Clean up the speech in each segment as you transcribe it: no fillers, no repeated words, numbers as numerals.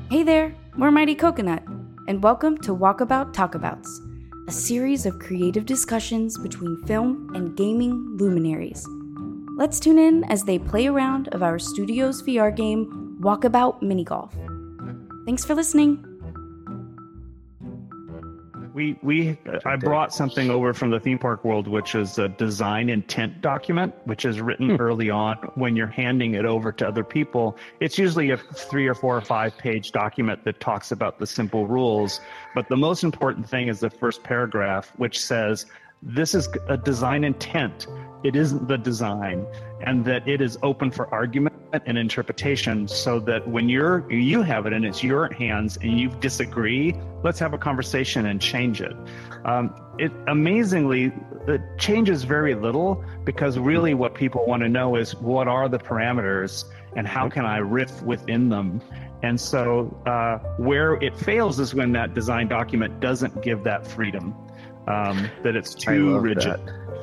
Hey there, we're Mighty Coconut, and welcome to Walkabout Talkabouts, a series of creative discussions between film and gaming luminaries. Let's tune in as they play a round of our studio's VR game, Walkabout Mini Golf. Thanks for listening. I brought something over from the theme park world, which is a design intent document, which is written early on when you're handing it over to other people. It's usually a 3 or 4 or 5 page document that talks about the simple rules. But the most important thing is the first paragraph, which says, this is a design intent. It isn't the design, and that it is open for argument and interpretation, so that when you have it and it's your hands and you disagree, let's have a conversation and change it. It amazingly, it changes very little, because really what people want to know is, what are the parameters and how can I riff within them? And so where it fails is when that design document doesn't give that freedom, that it's too rigid.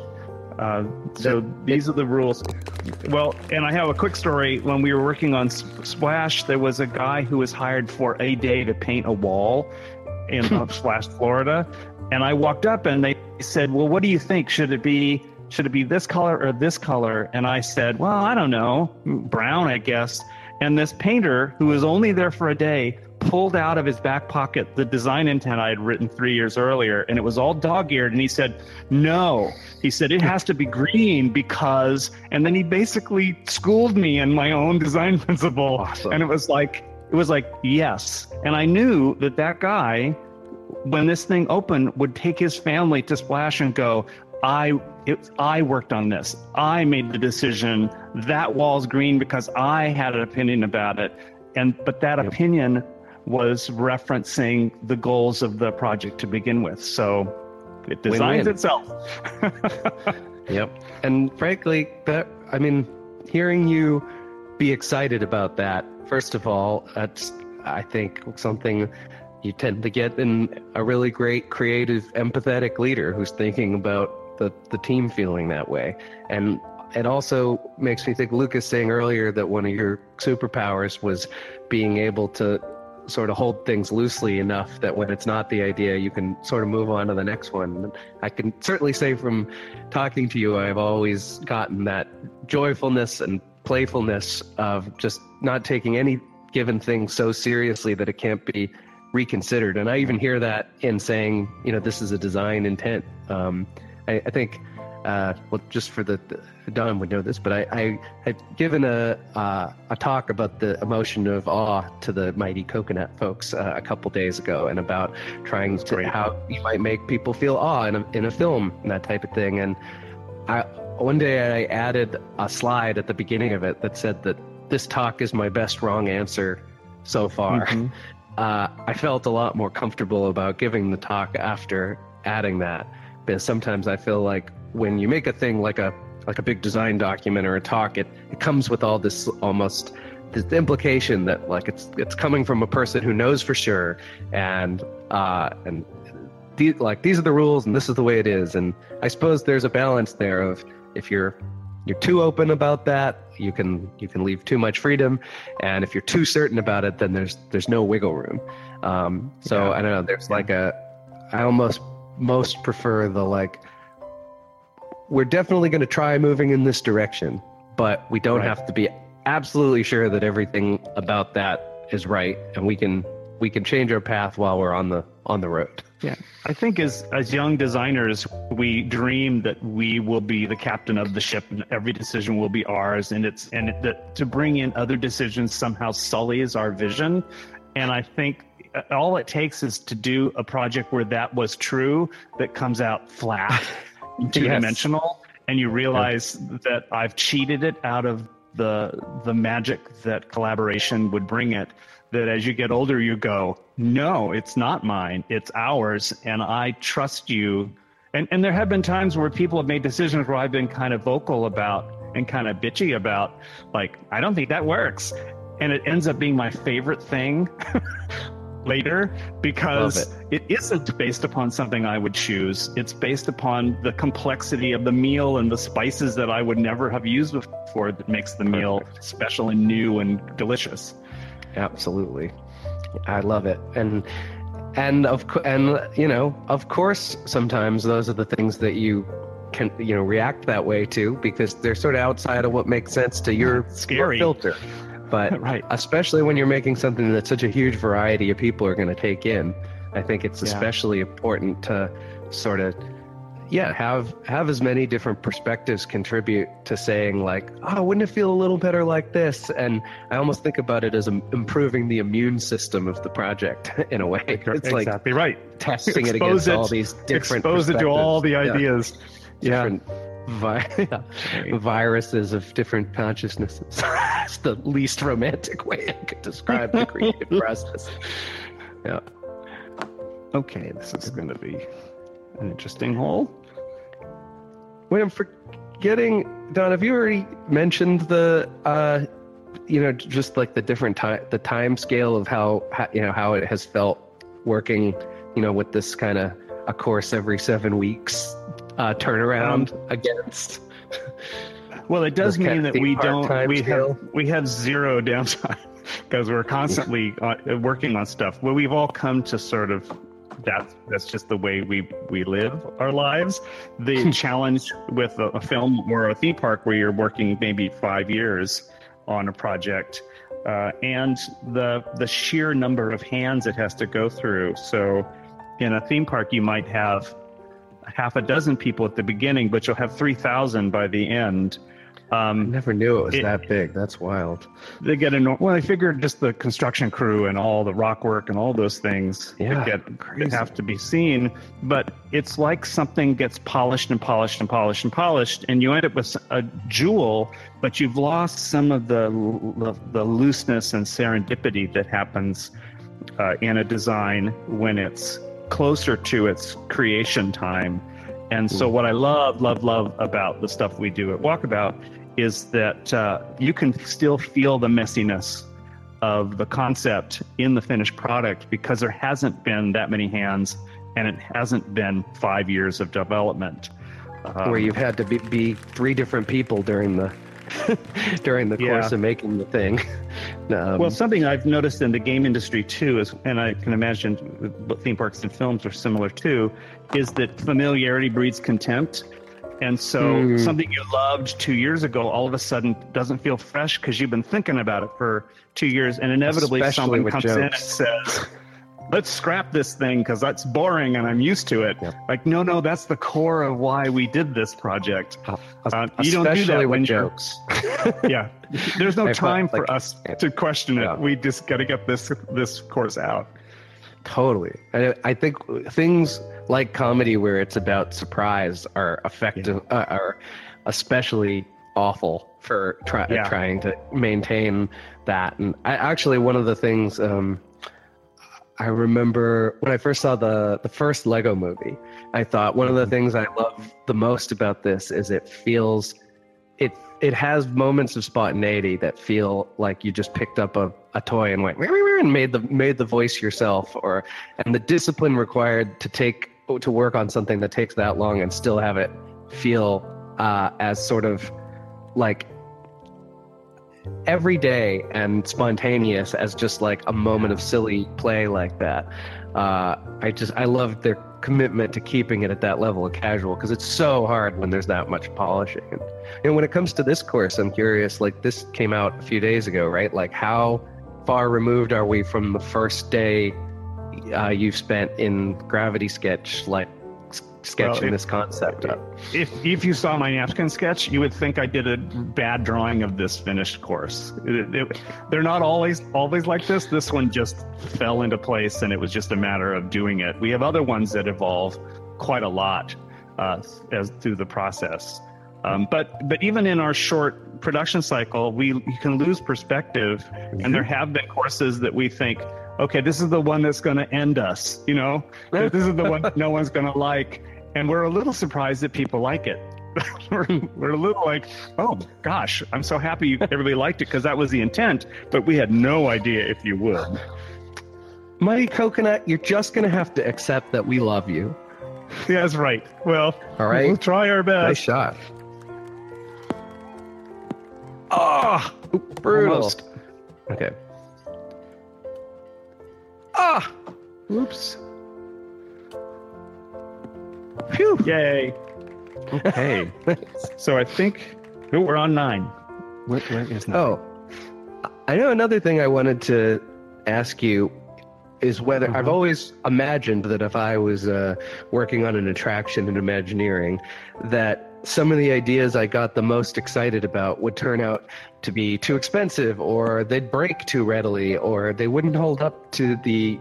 So these are the rules. Well, and I have a quick story. When we were working on Splash, there was a guy who was hired for a day to paint a wall in Splash, Florida. And I walked up and they said, well, what do you think? Should it be this color or this color? And I said, well, I don't know, brown, I guess. And this painter, who was only there for a day, pulled out of his back pocket the design intent I had written 3 years earlier, and it was all dog-eared, and he said, no. He said, it has to be green because, and then he basically schooled me in my own design principle. Awesome. And it was like, yes. And I knew that guy, when this thing opened, would take his family to Splash and go, I worked on this. I made the decision. That wall's green because I had an opinion about it. But that opinion was referencing the goals of the project to begin with. So it designs itself. Yep. And frankly, hearing you be excited about that, first of all, that's, I think, something you tend to get in a really great, creative, empathetic leader who's thinking about the team feeling that way. And it also makes me think, Lucas saying earlier that one of your superpowers was being able to sort of hold things loosely enough that when it's not the idea, you can sort of move on to the next one. And I can certainly say from talking to you, I've always gotten that joyfulness and playfulness of just not taking any given thing so seriously that it can't be reconsidered. And I even hear that in saying, this is a design intent. I think, just for Don would know this, but I had given a talk about the emotion of awe to the Mighty Coconut folks a couple days ago, and about trying to how you might make people feel awe in a film and that type of thing. And one day I added a slide at the beginning of it that said that this talk is my best wrong answer so far. Mm-hmm. I felt a lot more comfortable about giving the talk after adding that, because sometimes I feel like when you make a thing like a big design document or a talk, it comes with all this almost this implication that like it's coming from a person who knows for sure, and these are the rules and this is the way it is. And I suppose there's a balance there of, if you're too open about that, you can leave too much freedom, and if you're too certain about it, then there's no wiggle room. So I don't know, there's I almost most prefer we're definitely going to try moving in this direction, but we don't have to be absolutely sure that everything about that is right, and we can change our path while we're on the road. Yeah, I think as young designers, we dream that we will be the captain of the ship and every decision will be ours, and to bring in other decisions somehow sullies our vision. And I think all it takes is to do a project where that was true, that comes out flat, two-dimensional, and you realize that I've cheated it out of the magic that collaboration would bring it. That as you get older, you go, no, it's not mine, it's ours, and I trust you. And there have been times where people have made decisions where I've been kind of vocal about and kind of bitchy about, I don't think that works. And it ends up being my favorite thing later, because it isn't based upon something I would choose. It's based upon the complexity of the meal and the spices that I would never have used before that makes the meal special and new and delicious. Absolutely. I love it. And of course, sometimes those are the things that you can, react that way to, because they're sort of outside of what makes sense to your filter. But right. Especially when you're making something that such a huge variety of people are going to take in, I think it's especially important to sort of, have as many different perspectives contribute to saying like, oh, wouldn't it feel a little better like this? And I almost think about it as improving the immune system of the project in a way. It's exactly right. Testing it against all these different expose it to all the ideas. Different viruses of different consciousnesses. It's the least romantic way I could describe the creative process. Yeah. Okay, this is going to be an interesting hole. Wait, I'm forgetting, Don, have you already mentioned the, just like the different the time scale of how it has felt working, with this kind of a course every 7 weeks turnaround against. Well, it does mean that we have zero downtime because we're constantly working on stuff. Well, we've all come to sort of that's just the way we live our lives. The challenge with a film or a theme park where you're working maybe 5 years on a project, and the sheer number of hands it has to go through. So in a theme park, you might have half a dozen people at the beginning, but you'll have 3,000 by the end. I never knew it was that big. That's wild. They get I figured just the construction crew and all the rock work and all those things have to be seen. But it's like something gets polished and polished and polished and polished, and you end up with a jewel, but you've lost some of the looseness and serendipity that happens in a design when it's closer to its creation time. And so what I love about the stuff we do at Walkabout is that you can still feel the messiness of the concept in the finished product because there hasn't been that many hands and it hasn't been 5 years of development. Where you've had to be 3 different people during the course of making the thing. Well, something I've noticed in the game industry too is, and I can imagine theme parks and films are similar too, is that familiarity breeds contempt. And so something you loved 2 years ago all of a sudden doesn't feel fresh because you've been thinking about it for 2 years, and inevitably someone comes in and says, let's scrap this thing because that's boring and I'm used to it. Yep. Like, no, that's the core of why we did this project. You don't do that when jokes. Yeah. There's no time for us to question it. We just got to get this course out. Totally. I think things like comedy where it's about surprise are effective, are especially awful for trying to maintain that. And one of the things I remember when I first saw the first Lego movie, I thought one of the things I love the most about this is it it has moments of spontaneity that feel like you just picked up a toy and went and made the voice yourself, and the discipline required to work on something that takes that long and still have it feel as sort of like everyday and spontaneous as just like a moment of silly play like that. I love their commitment to keeping it at that level of casual, because it's so hard when there's that much polishing. And when it comes to this course, I'm curious, like this came out a few days ago, right? Like how far removed are we from the first day you've spent in Gravity Sketch, like sketching this concept up? If you saw my napkin sketch, you would think I did a bad drawing of this finished course. They're not always like this. This one just fell into place, and it was just a matter of doing it. We have other ones that evolve quite a lot as through the process. But even in our short production cycle, you can lose perspective, and there have been courses that we think, okay, this is the one that's going to end us, this is the one no one's going to like. And we're a little surprised that people like it. we're a little like, oh gosh, I'm so happy everybody liked it because that was the intent, but we had no idea if you would. Mighty Coconut, you're just going to have to accept that we love you. Yeah, that's right. Well, all right. We'll try our best. Nice shot. Oh, brutal. Almost. Okay. Ah! Oops. Phew. Yay. Okay. So I think we're on 9. Where is 9? Oh, I know another thing I wanted to ask you is whether I've always imagined that if I was working on an attraction in Imagineering, that some of the ideas I got the most excited about would turn out to be too expensive, or they'd break too readily, or they wouldn't hold up to the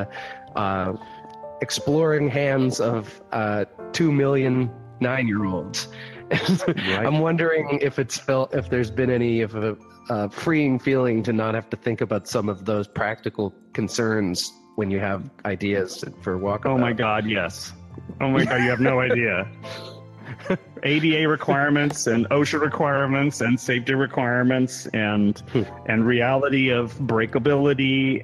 exploring hands of 2 million 9-year-olds. Right. I'm wondering if there's been any of a freeing feeling to not have to think about some of those practical concerns when you have ideas for Walkabout. Oh my God, yes. Oh my God, you have no idea. ADA requirements and OSHA requirements and safety requirements and reality of breakability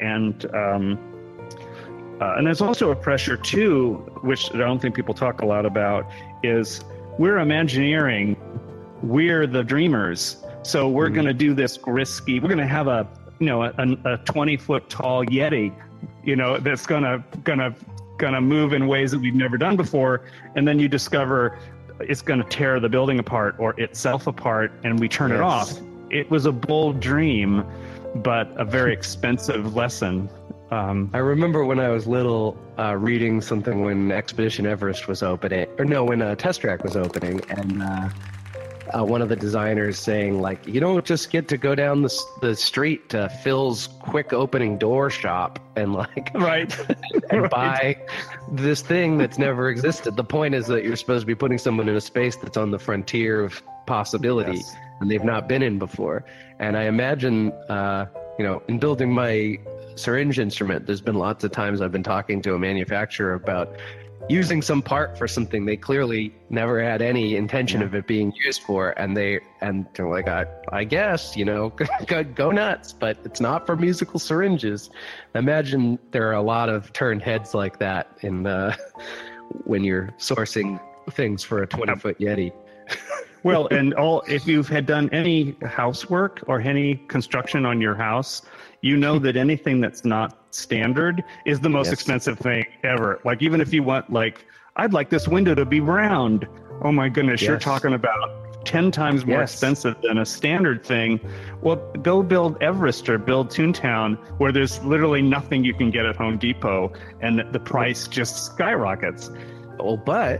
and there's also a pressure too, which I don't think people talk a lot about, is we're Imagineering, we're the dreamers. So we're going to do this risky. We're going to have a 20-foot tall Yeti, that's gonna move in ways that we've never done before, and then you discover it's going to tear the building apart or itself apart, and we turn it off. It was a bold dream, but a very expensive lesson. I remember when I was little reading something when Expedition Everest was opening, when Test Track was opening, and one of the designers saying, like, you don't just get to go down the street to Phil's quick opening door shop and right and buy this thing that's never existed. The point is that you're supposed to be putting someone in a space that's on the frontier of possibility, and they've not been in before. And I imagine, in building my syringe instrument, there's been lots of times I've been talking to a manufacturer about using some part for something they clearly never had any intention of it being used for, and they're like, I guess, go nuts, but it's not for musical syringes. I imagine there are a lot of turned heads like that in when you're sourcing things for a 20-foot Yeti. Well, and if you've had done any housework or any construction on your house, you know that anything that's not standard is the most expensive thing ever. Like, even if you want, I'd like this window to be round. Oh my goodness, you're talking about 10 times more expensive than a standard thing. Well, go build Everest or build Toontown, where there's literally nothing you can get at Home Depot, and the price just skyrockets. Well, but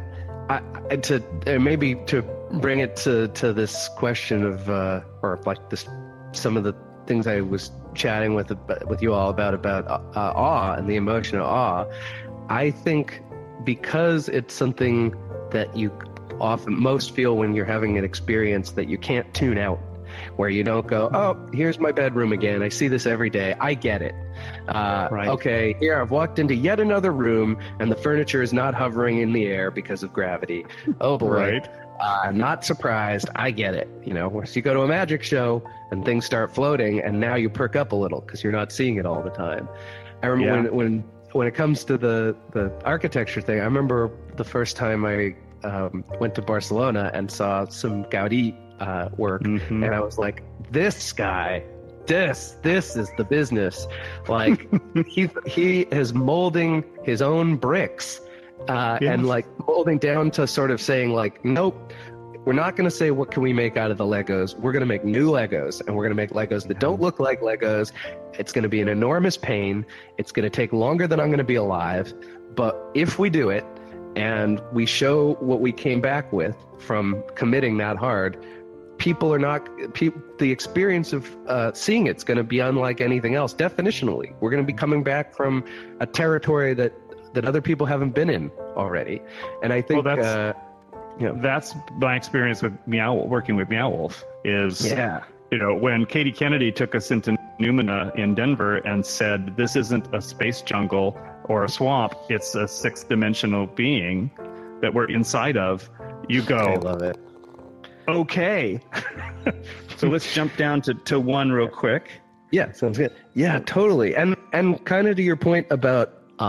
to bring it to this question of some of the things I was chatting with you all about awe and the emotion of awe. I think because it's something that you often most feel when you're having an experience that you can't tune out, where you don't go, oh, here's my bedroom again, I see this every day, I get it. Right. Okay, here I've walked into yet another room and the furniture is not hovering in the air because of gravity. Oh boy. Right. I'm not surprised. I get it. So you go to a magic show and things start floating, and now you perk up a little because you're not seeing it all the time. I remember when it comes to the architecture thing, I remember the first time I went to Barcelona and saw some Gaudí work, and I was like, this guy, this is the business. Like, he is molding his own bricks. And molding down to sort of saying, like, nope, we're not going to say what can we make out of the Legos. We're going to make new Legos, and we're going to make Legos that don't look like Legos. It's going to be an enormous pain. It's going to take longer than I'm going to be alive. But if we do it and we show what we came back with from committing that hard, the experience of seeing it's going to be unlike anything else. Definitionally, we're going to be coming back from a territory that other people haven't been in already. And I think that's my experience with working with Meow Wolf is, when Katie Kennedy took us into Numina in Denver and said, this isn't a space jungle or a swamp, it's a sixth-dimensional being that we're inside of, you go, I love it. Okay. So let's jump down to one real quick. Yeah, sounds good. Yeah, totally. And kind of to your point about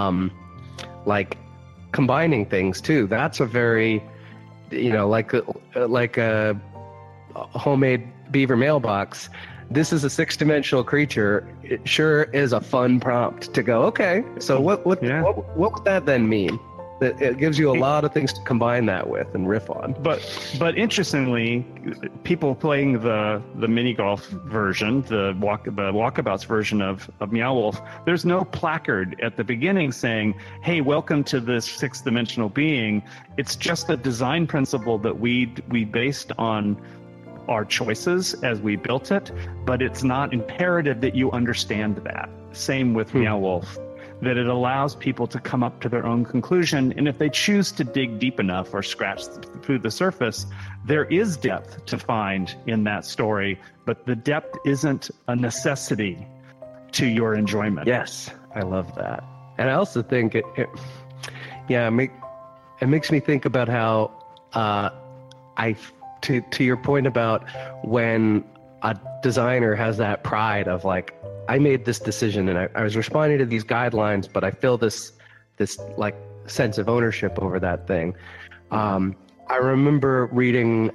combining things too. That's a very, like a homemade beaver mailbox. this is a 6-dimensional creature, it sure is a fun prompt to go, okay, so what would that then mean? That it gives you a lot of things to combine that with and riff on. But interestingly, people playing the mini golf version, the walkabouts version of Meow Wolf, there's no placard at the beginning saying, "Hey, welcome to this 6-dimensional being." It's just a design principle that we based on our choices as we built it, but it's not imperative that you understand that. Same with Meow Wolf. That it allows people to come up to their own conclusion. And if they choose to dig deep enough or scratch through the surface, there is depth to find in that story, but the depth isn't a necessity to your enjoyment. Yes, I love that. And I also think it makes me think about how to your point about when a designer has that pride of like, I made this decision and I was responding to these guidelines, but I feel this like sense of ownership over that thing. I remember reading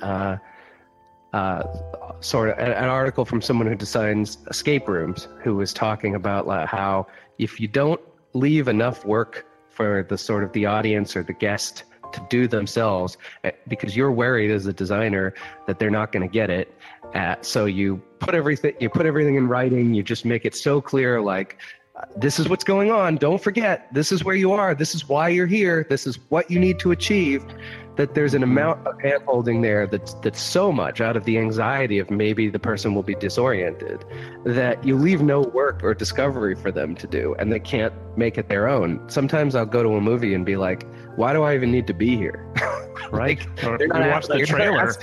sort of an article from someone who designs escape rooms, who was talking about how if you don't leave enough work for the sort of the audience or the guest to do themselves, because you're worried as a designer that they're not going to get it. So you put everything in writing. You just make it so clear, like, this is what's going on. Don't forget, this is where you are. This is why you're here. This is what you need to achieve. That there's an amount of hand-holding there that's so much out of the anxiety of maybe the person will be disoriented that you leave no work or discovery for them to do, and they can't make it their own. Sometimes I'll go to a movie and be like, why do I even need to be here? Right? Like, we watched the trailer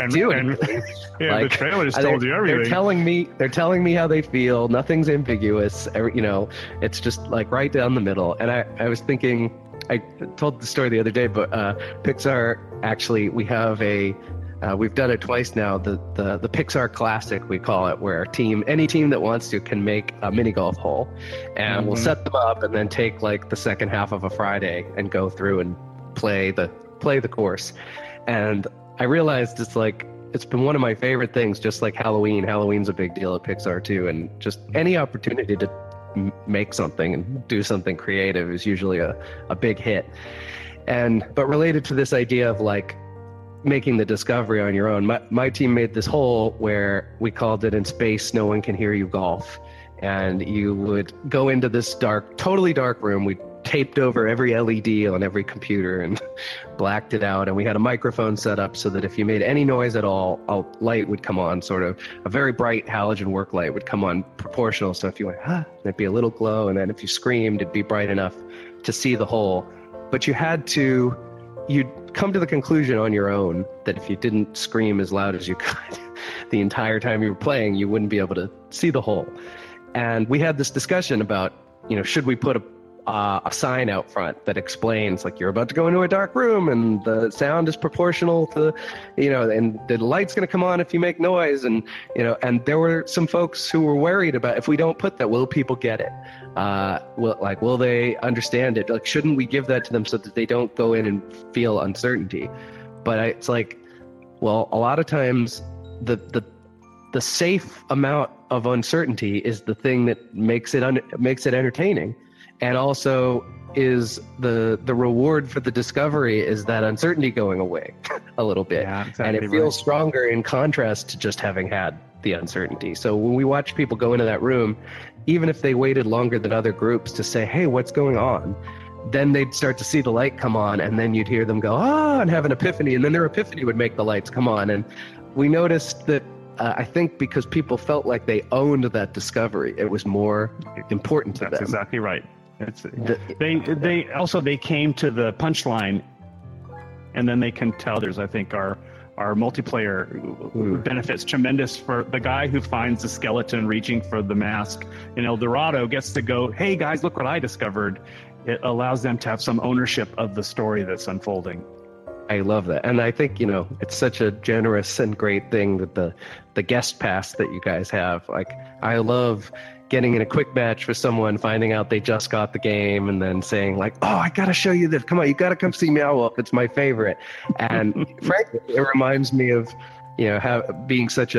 the trailer's told you everything. They're telling me how they feel. Nothing's ambiguous. It's just like right down the middle. And I was thinking, I told the story the other day, but Pixar, actually, we have we've done it twice now, the Pixar Classic, we call it, where any team that wants to can make a mini golf hole, and we'll set them up and then take like the second half of a Friday and go through and play the course. And I realized it's been one of my favorite things, just like Halloween. Halloween's a big deal at Pixar too, and just any opportunity to make something and do something creative is usually a big hit. But related to this idea of like making the discovery on your own, my team made this hole where we called it In Space No One Can Hear You Golf. And you would go into this totally dark room. We taped over every LED on every computer and blacked it out. And we had a microphone set up so that if you made any noise at all, a light would come on, sort of a very bright halogen work light would come on proportional. So if you went, there'd be a little glow. And then if you screamed, it'd be bright enough to see the hole. But you'd come to the conclusion on your own that if you didn't scream as loud as you could the entire time you were playing, you wouldn't be able to see the hole. And we had this discussion about, should we put a sign out front that explains, like, you're about to go into a dark room and the sound is proportional to, and the light's going to come on if you make noise. And, and there were some folks who were worried about, if we don't put that, will people get it? Will they understand it? Like, shouldn't we give that to them so that they don't go in and feel uncertainty? But it's like, well, a lot of times the safe amount of uncertainty is the thing that makes it entertaining, and also is the reward for the discovery is that uncertainty going away a little bit. Yeah, exactly, and it feels stronger in contrast to just having had the uncertainty. So when we watch people go into that room, even if they waited longer than other groups to say, hey, what's going on? Then they'd start to see the light come on, and then you'd hear them go, and have an epiphany, and then their epiphany would make the lights come on. And we noticed that I think because people felt like they owned that discovery, it was more important to them. That's exactly right. They came to the punchline, and then they can tell there's, I think, our multiplayer benefits tremendous. For the guy who finds the skeleton reaching for the mask in El Dorado gets to go, hey guys, look what I discovered. It allows them to have some ownership of the story that's unfolding. I love that. And I think, it's such a generous and great thing that the guest pass that you guys have. Like, I love getting in a quick match with someone, finding out they just got the game, and then saying like, I got to show you this. Come on, you got to come see Meow Wolf. It's my favorite. And frankly, it reminds me of, being such a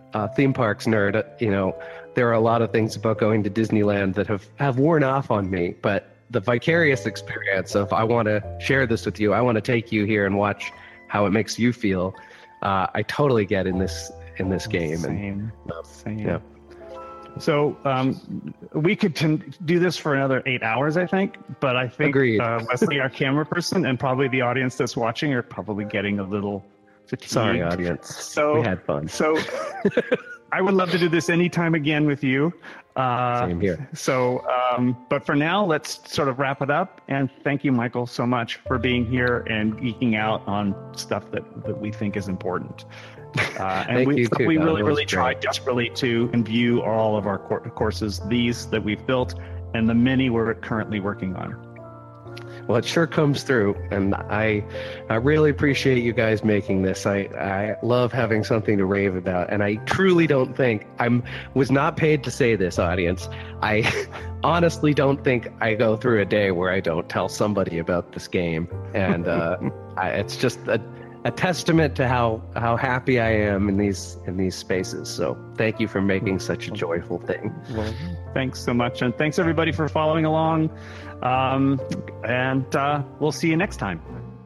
theme parks nerd, there are a lot of things about going to Disneyland that have worn off on me, but the vicarious experience of I want to share this with you, I want to take you here and watch how it makes you feel, I totally get in this game. Same. Yeah. So we could do this for another 8 hours, I think. But I think Wesley, our camera person, and probably the audience that's watching are probably getting a little fatigued. Sorry, audience. So we had fun. So I would love to do this anytime again with you. Same here. So, but for now, let's sort of wrap it up. And thank you, Michael, so much for being here and geeking out on stuff that we think is important. And we really tried desperately to imbue all of our courses, these that we've built, and the many we're currently working on. Well, it sure comes through, and I really appreciate you guys making this. I love having something to rave about, and I truly don't think was not paid to say this, audience. I honestly don't think I go through a day where I don't tell somebody about this game, and it's just a testament to how happy I am in these spaces. So thank you for making such a joyful thing. Well, thanks so much, and thanks everybody for following along. And we'll see you next time.